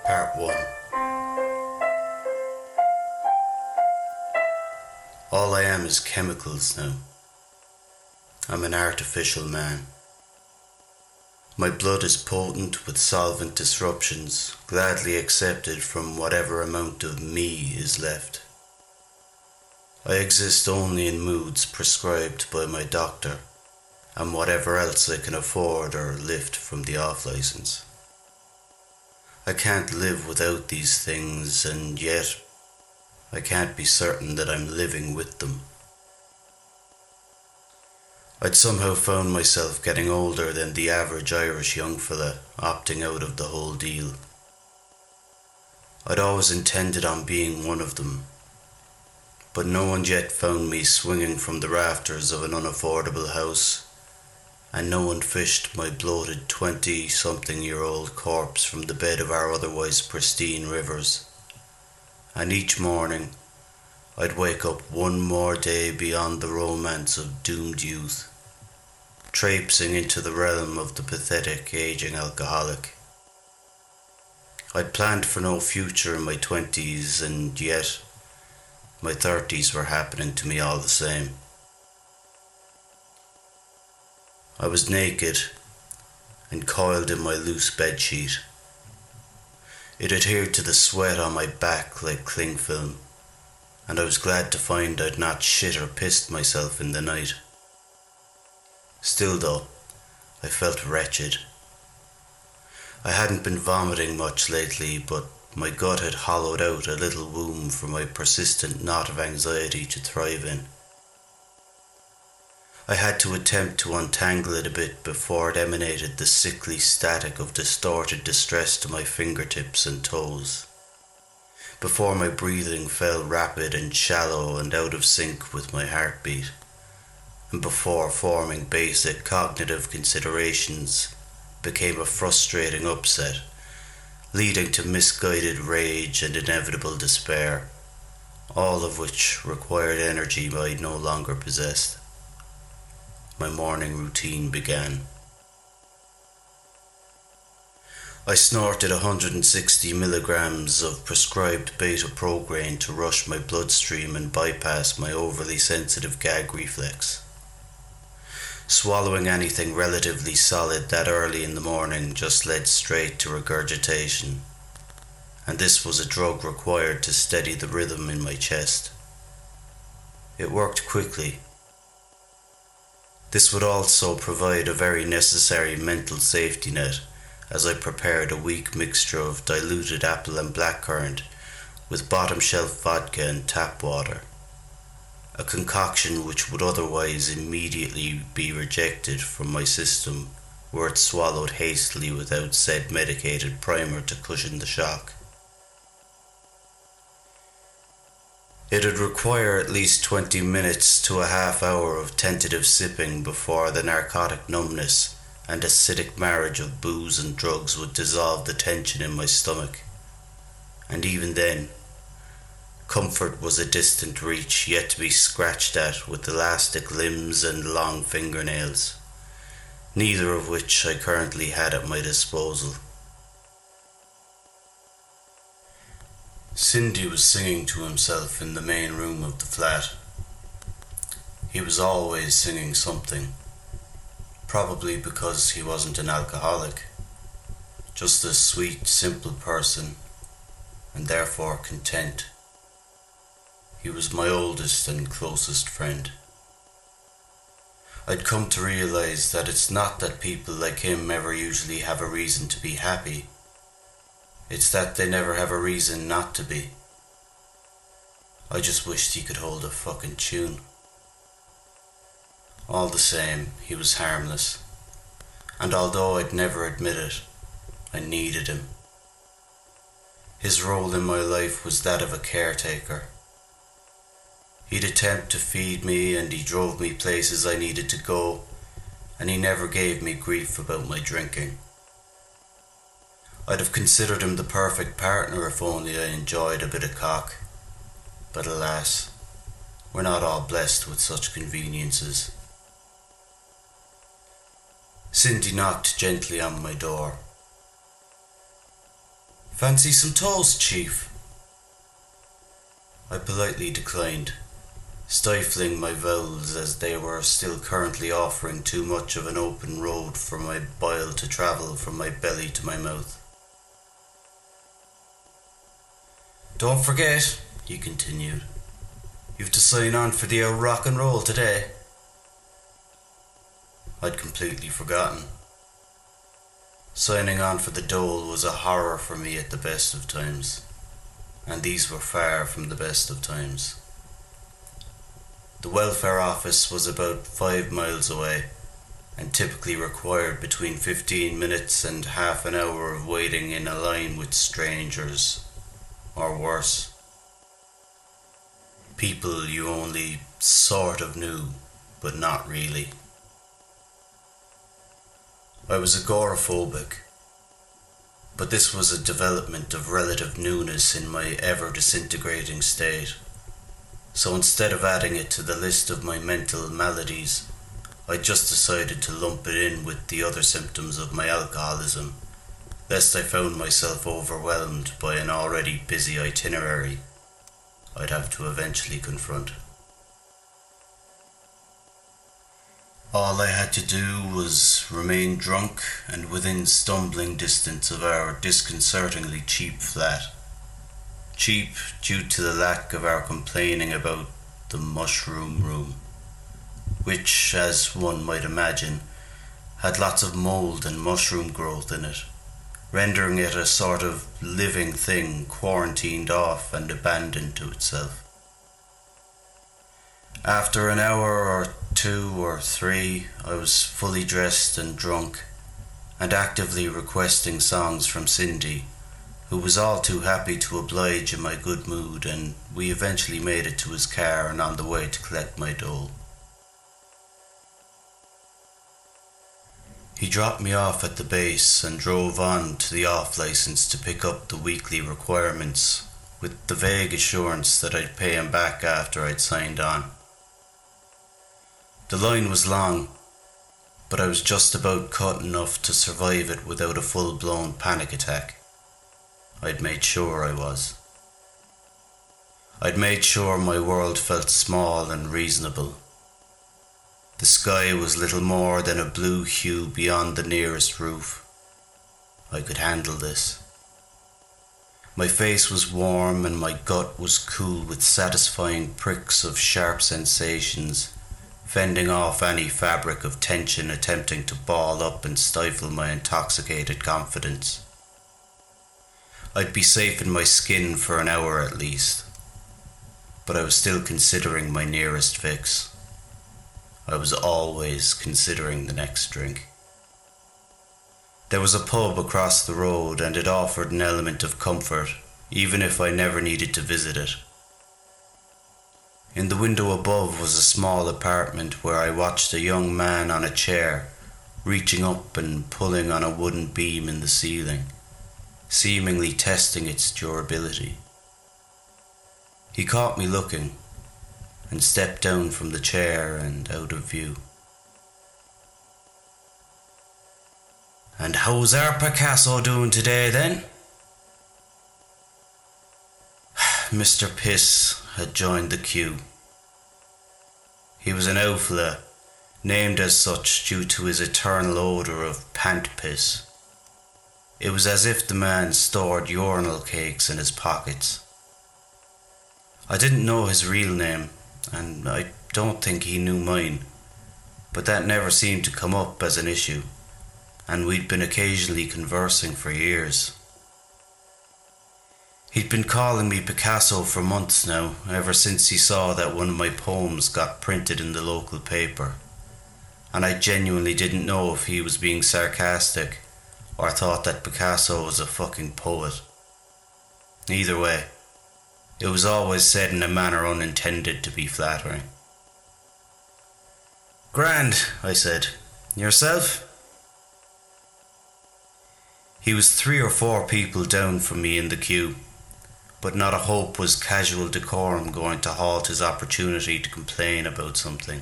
Part 1. All I am is chemicals now. I'm an artificial man. My blood is potent with solvent disruptions, gladly accepted from whatever amount of me is left. I exist only in moods prescribed by my doctor, and whatever else I can afford or lift from the off-license. I can't live without these things, and yet I can't be certain that I'm living with them. I'd somehow found myself getting older than the average Irish young fella, opting out of the whole deal. I'd always intended on being one of them, but no one yet found me swinging from the rafters of an unaffordable house, and no one fished my bloated 20-something-year-old corpse from the bed of our otherwise pristine rivers. And each morning, I'd wake up one more day beyond the romance of doomed youth, traipsing into the realm of the pathetic aging alcoholic. I'd planned for no future in my 20s, and yet my 30s were happening to me all the same. I was naked and coiled in my loose bedsheet. It adhered to the sweat on my back like cling film, and I was glad to find I'd not shit or pissed myself in the night. Still though, I felt wretched. I hadn't been vomiting much lately, but my gut had hollowed out a little womb for my persistent knot of anxiety to thrive in. I had to attempt to untangle it a bit before it emanated the sickly static of distorted distress to my fingertips and toes, before my breathing fell rapid and shallow and out of sync with my heartbeat, and before forming basic cognitive considerations became a frustrating upset, leading to misguided rage and inevitable despair, all of which required energy I no longer possessed. My morning routine began. I snorted 160 milligrams of prescribed beta-prograin to rush my bloodstream and bypass my overly sensitive gag reflex. Swallowing anything relatively solid that early in the morning just led straight to regurgitation, and this was a drug required to steady the rhythm in my chest. It worked quickly. This would also provide a very necessary mental safety net as I prepared a weak mixture of diluted apple and blackcurrant with bottom shelf vodka and tap water, a concoction which would otherwise immediately be rejected from my system were it swallowed hastily without said medicated primer to cushion the shock. It'd require at least 20 minutes to a half hour of tentative sipping before the narcotic numbness and acidic marriage of booze and drugs would dissolve the tension in my stomach. And even then, comfort was a distant reach yet to be scratched at with elastic limbs and long fingernails, neither of which I currently had at my disposal. Cindy was singing to himself in the main room of the flat. He was always singing something, probably because he wasn't an alcoholic, just a sweet, simple person, and therefore content. He was my oldest and closest friend. I'd come to realize that it's not that people like him ever usually have a reason to be happy. It's that they never have a reason not to be. I just wished he could hold a fucking tune. All the same, he was harmless. And although I'd never admit it, I needed him. His role in my life was that of a caretaker. He'd attempt to feed me and he drove me places I needed to go, and he never gave me grief about my drinking. I'd have considered him the perfect partner if only I enjoyed a bit of cock. But alas, we're not all blessed with such conveniences. Cindy knocked gently on my door. Fancy some toast, Chief? I politely declined, stifling my bowels as they were still currently offering too much of an open road for my bile to travel from my belly to my mouth. Don't forget, he continued, you've to sign on for the old rock and roll today. I'd completely forgotten. Signing on for the dole was a horror for me at the best of times, and these were far from the best of times. The welfare office was about 5 miles away, and typically required between 15 minutes and half an hour of waiting in a line with strangers, or worse. People you only sort of knew, but not really. I was agoraphobic, but this was a development of relative newness in my ever-disintegrating state. So instead of adding it to the list of my mental maladies, I just decided to lump it in with the other symptoms of my alcoholism, lest I found myself overwhelmed by an already busy itinerary I'd have to eventually confront. All I had to do was remain drunk and within stumbling distance of our disconcertingly cheap flat. Cheap due to the lack of our complaining about the mushroom room, which, as one might imagine, had lots of mould and mushroom growth in it, rendering it a sort of living thing quarantined off and abandoned to itself. After an hour or 2 or 3, I was fully dressed and drunk, and actively requesting songs from Cindy, who was all too happy to oblige in my good mood, and we eventually made it to his car and on the way to collect my dole. He dropped me off at the base and drove on to the off-license to pick up the weekly requirements, with the vague assurance that I'd pay him back after I'd signed on. The line was long, but I was just about cut enough to survive it without a full-blown panic attack. I'd made sure I was. I'd made sure my world felt small and reasonable. The sky was little more than a blue hue beyond the nearest roof. I could handle this. My face was warm and my gut was cool with satisfying pricks of sharp sensations, fending off any fabric of tension attempting to ball up and stifle my intoxicated confidence. I'd be safe in my skin for an hour at least, but I was still considering my nearest fix. I was always considering the next drink. There was a pub across the road and it offered an element of comfort, even if I never needed to visit it. In the window above was a small apartment where I watched a young man on a chair, reaching up and pulling on a wooden beam in the ceiling, seemingly testing its durability. He caught me looking, and stepped down from the chair and out of view. "And how's our Picasso doing today then?" Mr. Piss had joined the queue. He was an outlaw, named as such due to his eternal odour of pant piss. It was as if the man stored urinal cakes in his pockets. I didn't know his real name, and I don't think he knew mine, but that never seemed to come up as an issue, and we'd been occasionally conversing for years. He'd been calling me Picasso for months now, ever since he saw that one of my poems got printed in the local paper, and I genuinely didn't know if he was being sarcastic or thought that Picasso was a fucking poet. Either way, it was always said in a manner unintended to be flattering. "Grand," I said. "Yourself?" He was 3 or 4 people down from me in the queue, but not a hope was casual decorum going to halt his opportunity to complain about something.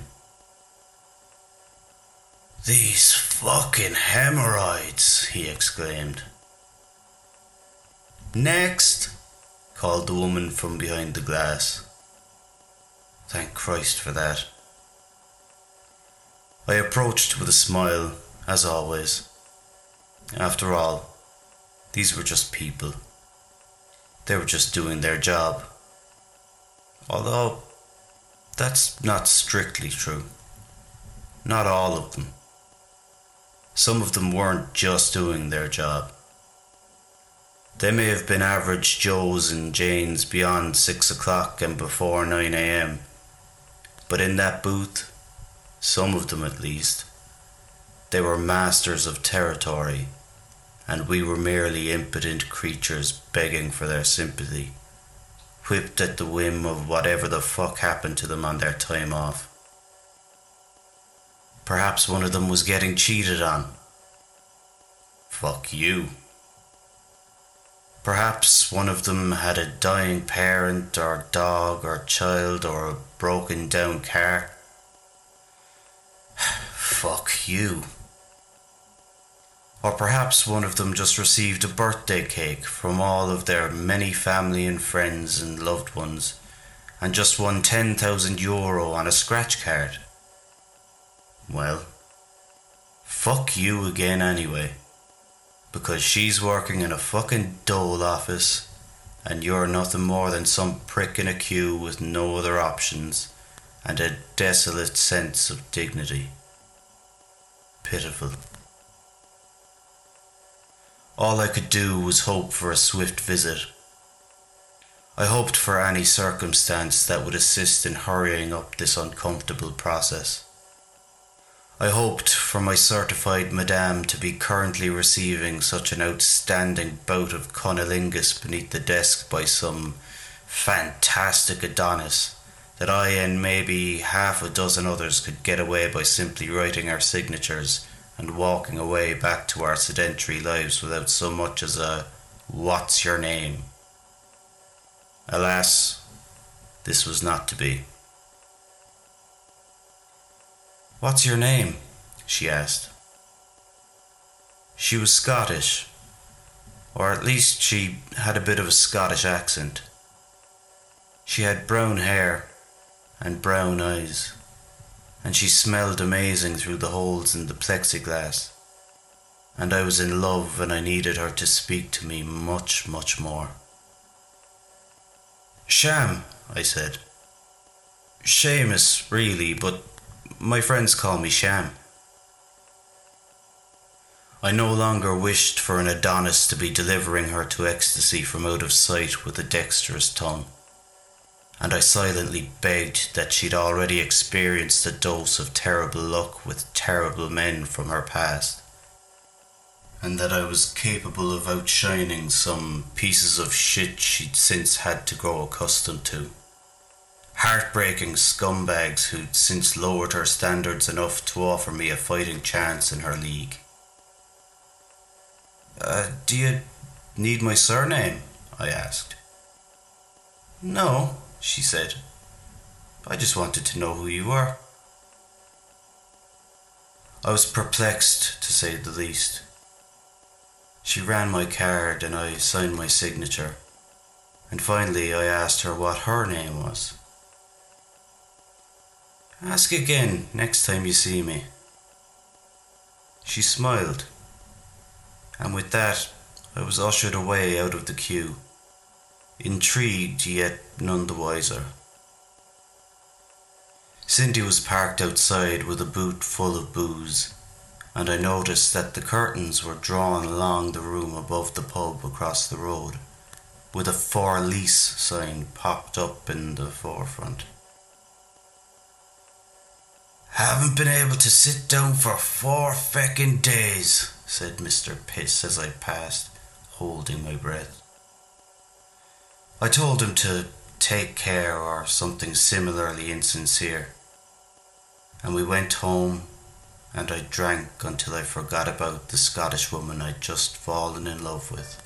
"These fucking hemorrhoids," he exclaimed. "Next!" called the woman from behind the glass. Thank Christ for that. I approached with a smile, as always. After all, these were just people. They were just doing their job. Although, that's not strictly true. Not all of them. Some of them weren't just doing their job. They may have been average Joes and Janes beyond 6 o'clock and before 9 a.m. But in that booth, some of them at least, they were masters of territory, and we were merely impotent creatures begging for their sympathy, whipped at the whim of whatever the fuck happened to them on their time off. Perhaps one of them was getting cheated on. Fuck you. Perhaps one of them had a dying parent or dog or child or a broken down car. Fuck you. Or perhaps one of them just received a birthday cake from all of their many family and friends and loved ones and just won €10,000 on a scratch card. Well, fuck you again anyway. Because she's working in a fucking dole office and you're nothing more than some prick in a queue with no other options and a desolate sense of dignity. Pitiful. All I could do was hope for a swift visit. I hoped for any circumstance that would assist in hurrying up this uncomfortable process. I hoped for my certified madame to be currently receiving such an outstanding bout of cunnilingus beneath the desk by some fantastic Adonis that I and maybe half a dozen others could get away by simply writing our signatures and walking away back to our sedentary lives without so much as a "What's your name?" Alas, this was not to be. "What's your name?" she asked. She was Scottish, or at least she had a bit of a Scottish accent. She had brown hair and brown eyes, and she smelled amazing through the holes in the plexiglass, and I was in love and I needed her to speak to me much, much more. "Sham," I said. "Seamus, really, but my friends call me Sham." I no longer wished for an Adonis to be delivering her to ecstasy from out of sight with a dexterous tongue, and I silently begged that she'd already experienced a dose of terrible luck with terrible men from her past, and that I was capable of outshining some pieces of shit she'd since had to grow accustomed to. Heartbreaking scumbags who'd since lowered her standards enough to offer me a fighting chance in her league. Do you need my surname?" I asked. "No," she said. "I just wanted to know who you were." I was perplexed, to say the least. She ran my card and I signed my signature, and finally I asked her what her name was. "Ask again next time you see me." She smiled, and with that I was ushered away out of the queue, intrigued yet none the wiser. Cindy was parked outside with a boot full of booze, and I noticed that the curtains were drawn along the room above the pub across the road, with a "For Lease" sign popped up in the forefront. "Haven't been able to sit down for 4 feckin' days," said Mr. Piss as I passed, holding my breath. I told him to take care or something similarly insincere, and we went home and I drank until I forgot about the Scottish woman I'd just fallen in love with.